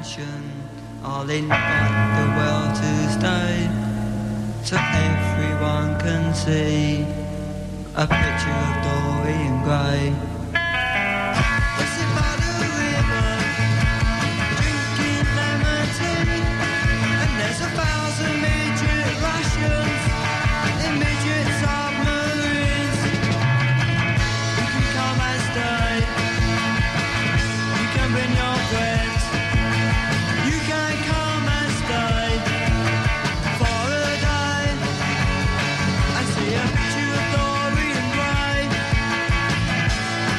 attention. I'll invite the world to stay, so everyone can see a picture of Dorian Gray. Sitting by the river, drinking lemon tea, and there's 1,000 midget Russians in midget submarines. You can come and stay, you can bring your friends. You can come and stay for a day and see a picture of Dorian Gray.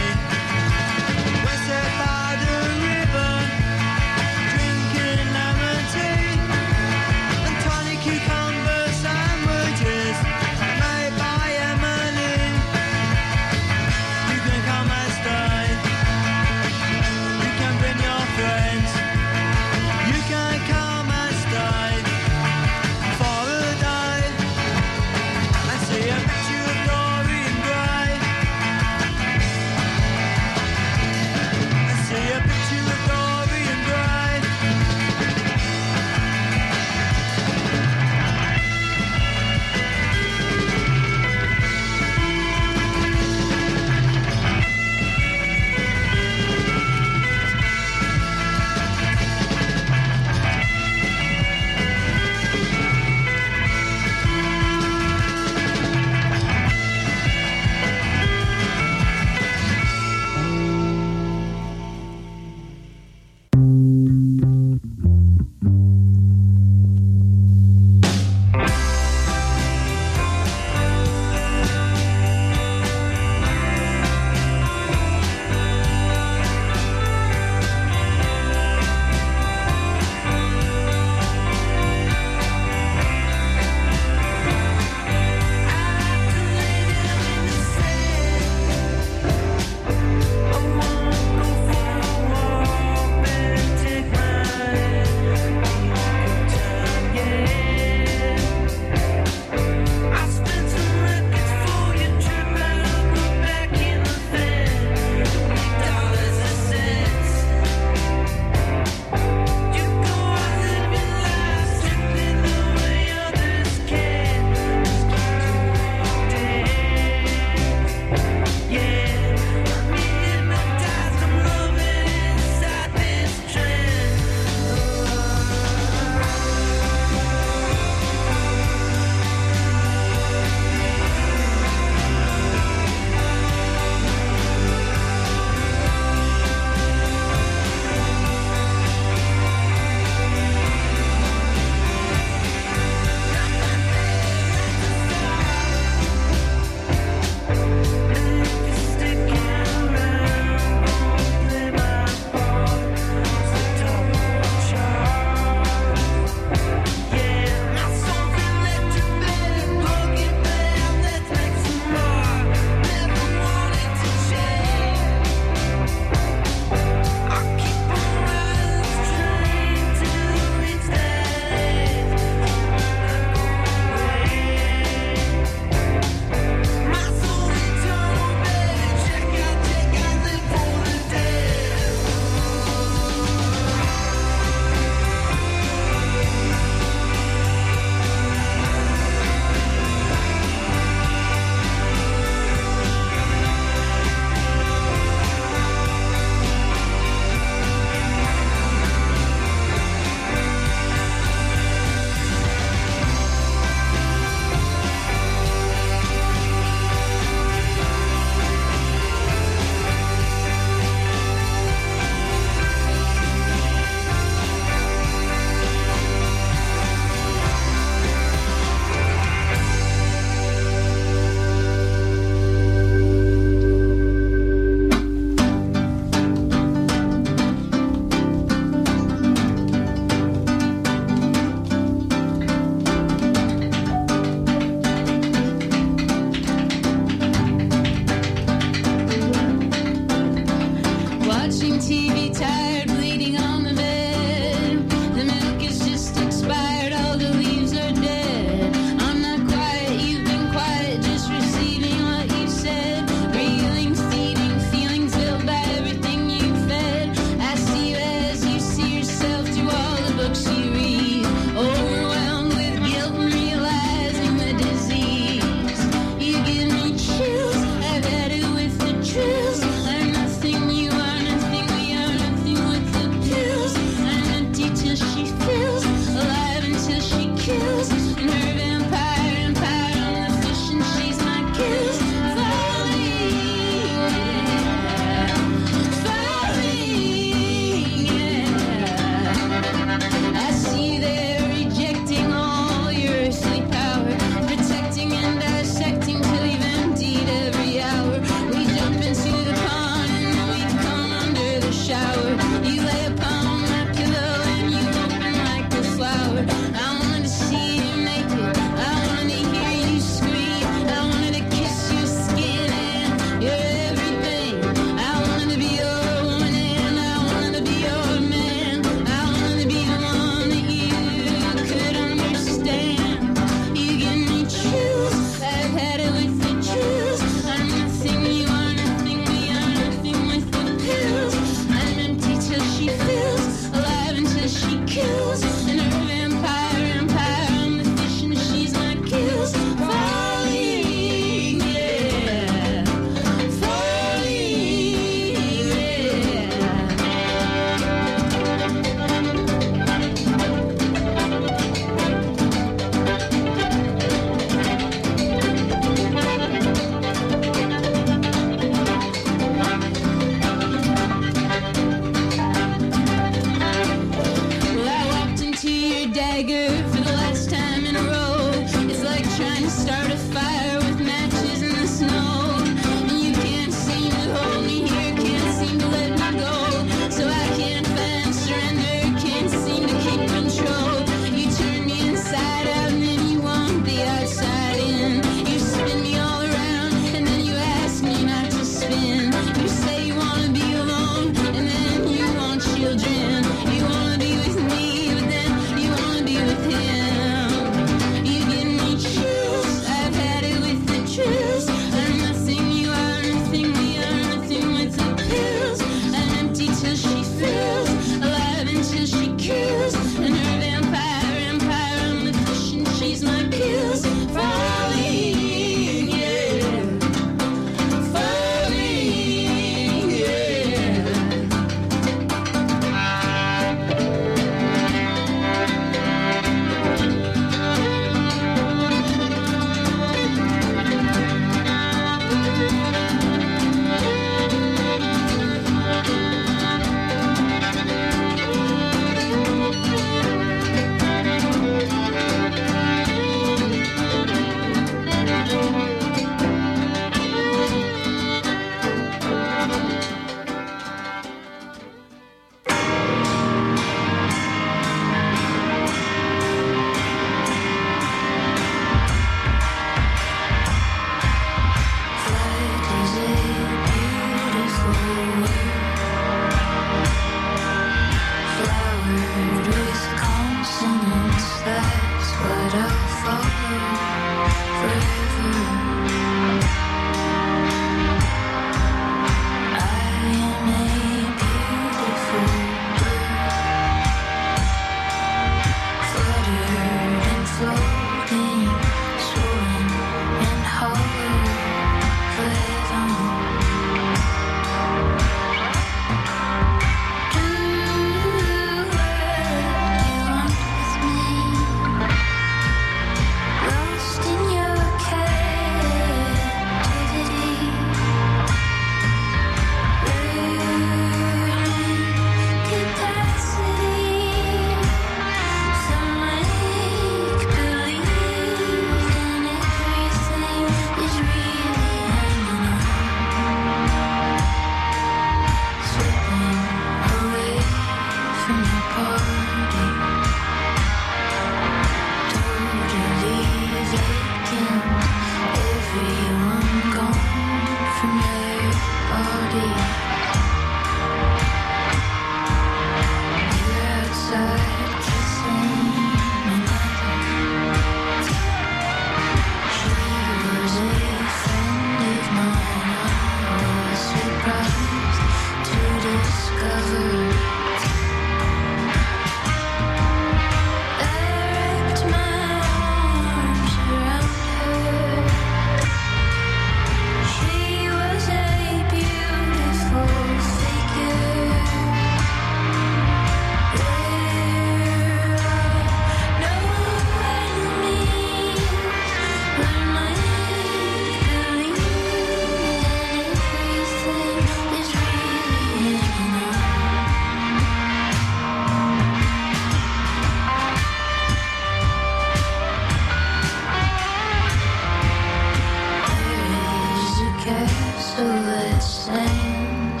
silhouette sands.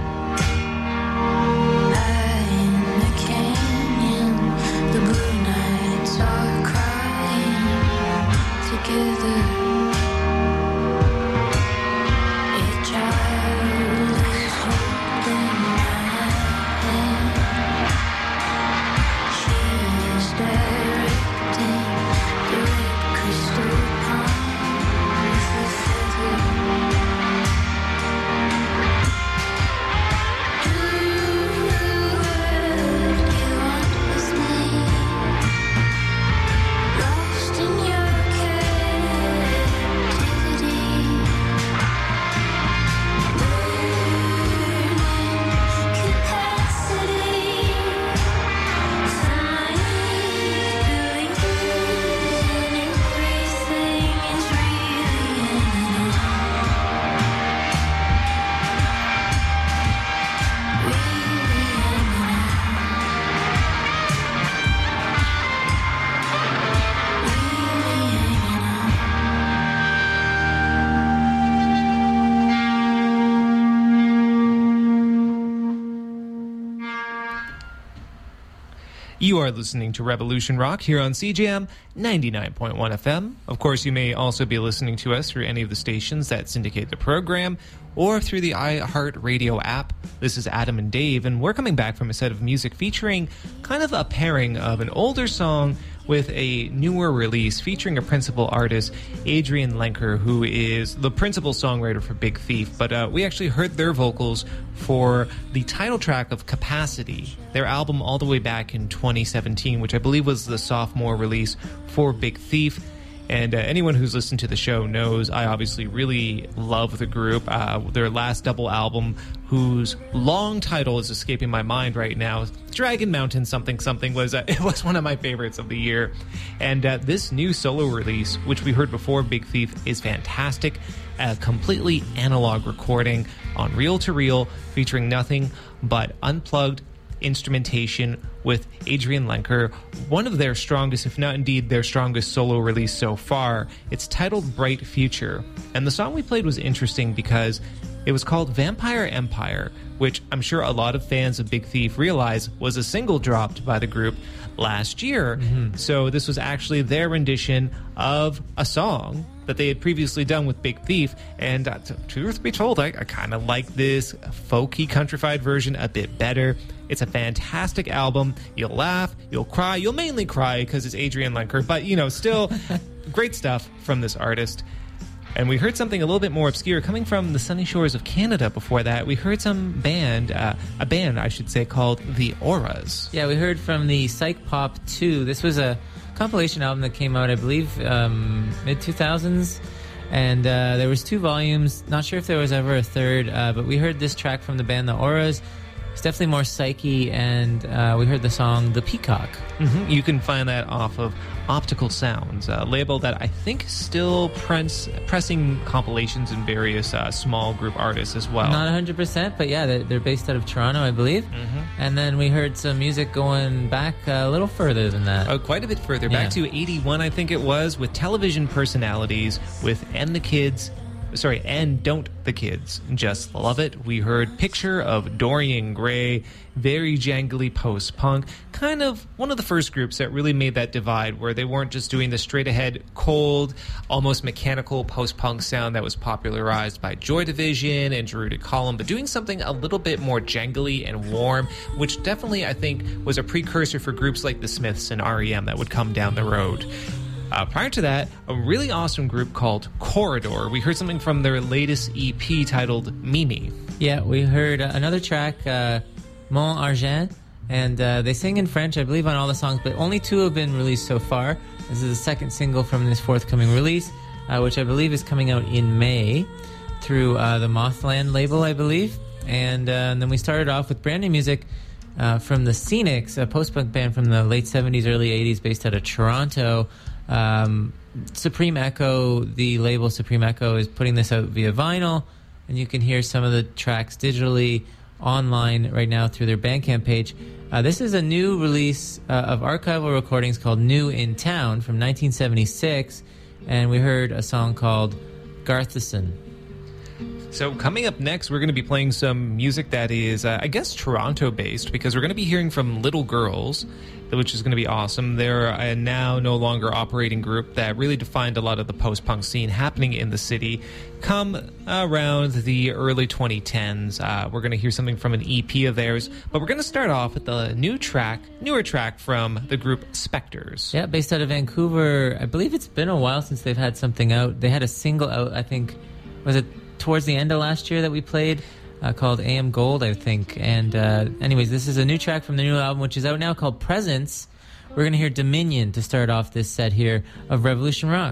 High in the canyon, the blue nights are crying together. A child is holding my hand. She is directing the red crystal palm with a feather. Do what you want with me, lost in your captivity, burning capacity. Sunlight believers in everything is really You are listening to Revolution Rock here on CJM 99.1 FM. Of course, you may also be listening to us through any of the stations that syndicate the program or through the iHeartRadio app. This is Adam and Dave, and we're coming back from a set of music featuring kind of a pairing of an older song with a newer release featuring a principal artist, Adrian Lenker, who is the principal songwriter for Big Thief. But we actually heard their vocals for the title track of Capacity, their album all the way back in 2017, which I believe was the sophomore release for Big Thief. And anyone who's listened to the show knows I obviously really love the group. Their last double album, whose long title is escaping my mind right now, Dragon Mountain something something, was it was one of my favorites of the year. And this new solo release, which we heard before Big Thief, is fantastic. A completely analog recording on reel-to-reel, featuring nothing but unplugged instrumentation with Adrian Lenker, one of their strongest, if not indeed their strongest solo release so far. It's titled Bright Future, and the song we played was interesting because it was called Vampire Empire, which I'm sure a lot of fans of Big Thief realize was a single dropped by the group last year. So this was actually their rendition of a song that they had previously done with Big Thief, and truth be told, I kind of like this folky countrified version a bit better. It's a fantastic album. You'll laugh, you'll cry, you'll mainly cry because it's Adrian Lenker, but still great stuff from this artist. And we heard something a little bit more obscure coming from the sunny shores of Canada before that. We heard some band, a band, I should say, called The Auras. Yeah, we heard from the Psych Pop 2. This was a compilation album that came out, I believe, mid-2000s. And there was 2 volumes. Not sure if there was ever a third, but we heard this track from the band The Auras. It's definitely more psyche, and we heard the song The Peacock. You can find that off of Optical Sounds, a label that I think still pressing compilations in various small group artists as well. Not 100%, but yeah, they're based out of Toronto, I believe. And then we heard some music going back a little further than that. Oh, quite a bit further. Back to 81, I think it was, with television personalities with And Don't the Kids Just Love It. We heard Picture of Dorian Gray, very jangly post-punk, kind of one of the first groups that really made that divide where they weren't just doing the straight-ahead, cold, almost mechanical post-punk sound that was popularized by Joy Division and Gerudo Column, but doing something a little bit more jangly and warm, which definitely, I think, was a precursor for groups like the Smiths and R.E.M. that would come down the road. Prior to that, a really awesome group called Corridor. We heard something from their latest EP titled Mimi. Yeah, we heard another track, Mon Argent, and they sing in French, I believe, on all the songs, but only 2 have been released so far. This is the second single from this forthcoming release, which I believe is coming out in May through the Mothland label, I believe. And then we started off with brand new music from the Scenics, a post-punk band from the late 70s, early 80s, based out of Toronto. Supreme Echo, the label Supreme Echo, is putting this out via vinyl, and you can hear some of the tracks digitally online right now through their Bandcamp page. This is a new release of archival recordings called New in Town from 1976, and we heard a song called Garthison. So coming up next, we're going to be playing some music that is, I guess, Toronto-based, because we're going to be hearing from Little Girls, which is going to be awesome. They're a now no longer operating group that really defined a lot of the post-punk scene happening in the city come around the early 2010s. We're going to hear something from an EP of theirs, but we're going to start off with the newer track from the group Spectres. Yeah, based out of Vancouver. I believe it's been a while since they've had something out. They had a single out, I think, was it towards the end of last year that we played, called AM Gold, I think. And anyways, this is a new track from the new album, which is out now, called Presence. We're going to hear Dominion to start off this set here of Revolution Rock.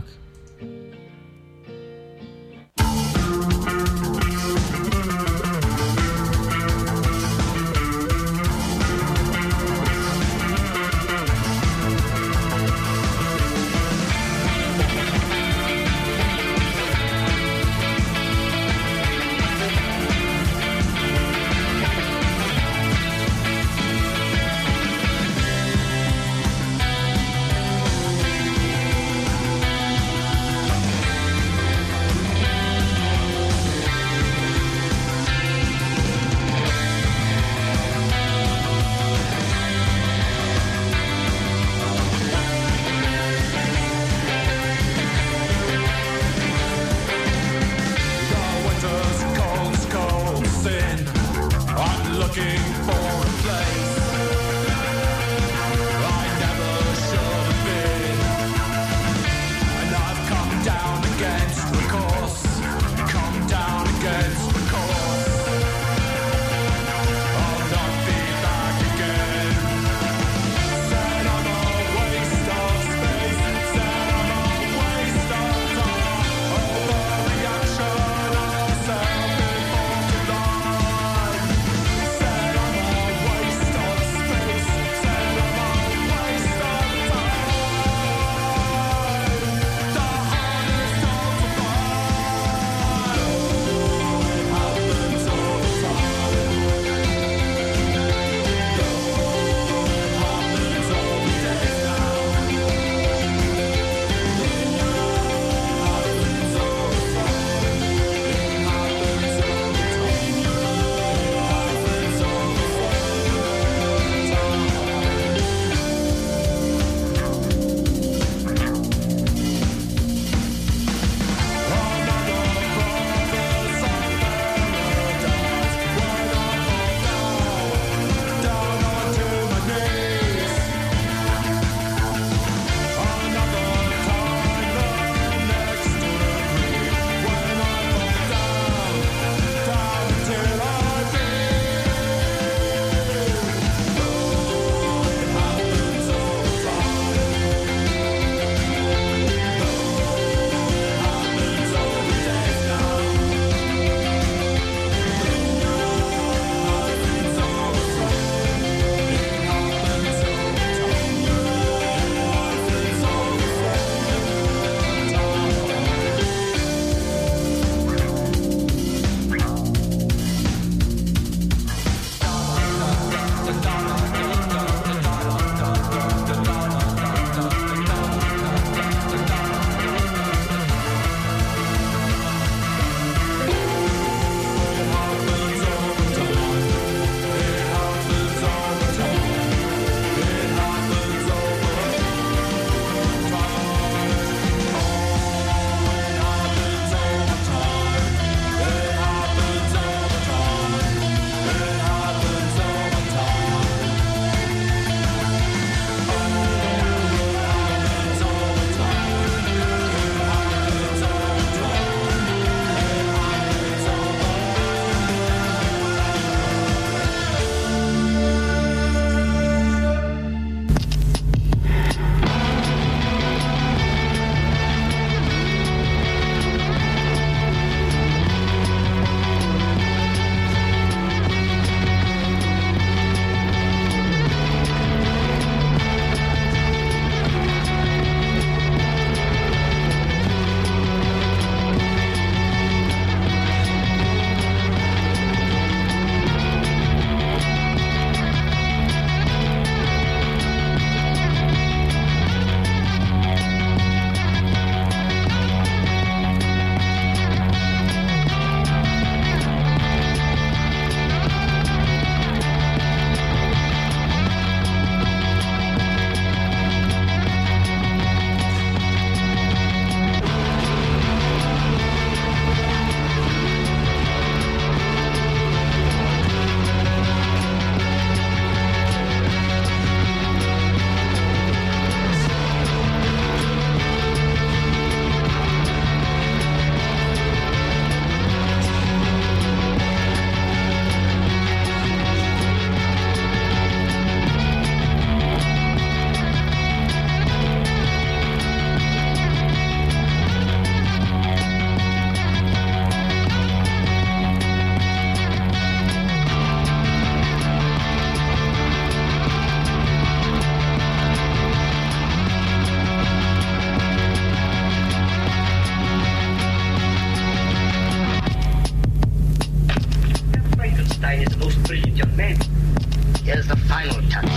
then, here's the final touch.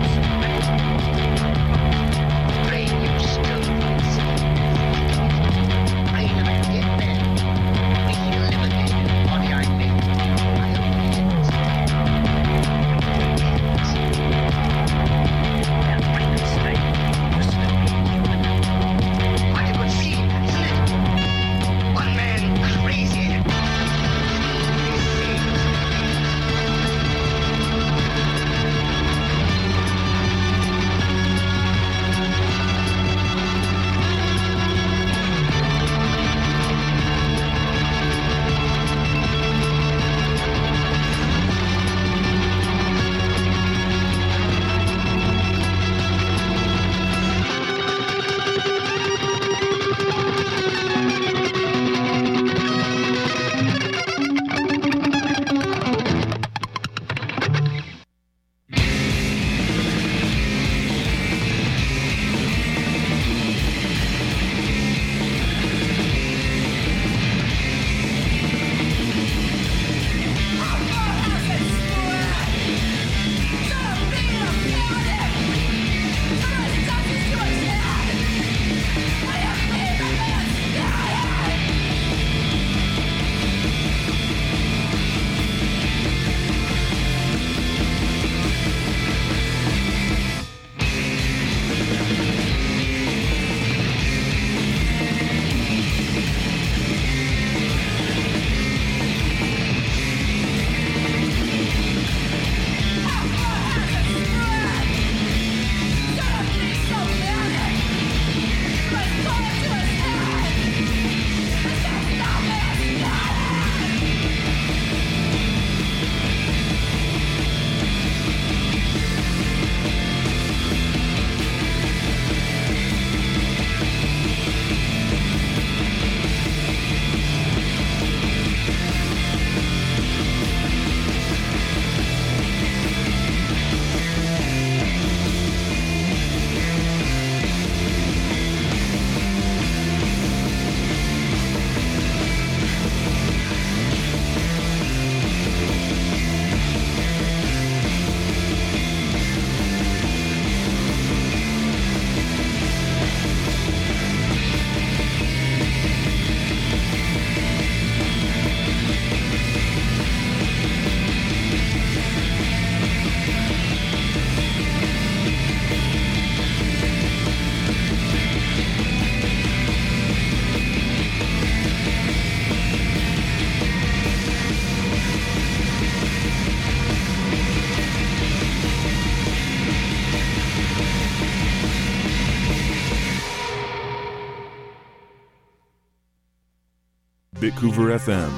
Pray you still see. Pray never get there. May he live again, body I made. I hope he ends. That breathing straight was slowly human. What a good scene, isn't it? One man crazy. He saves. Bitcouver FM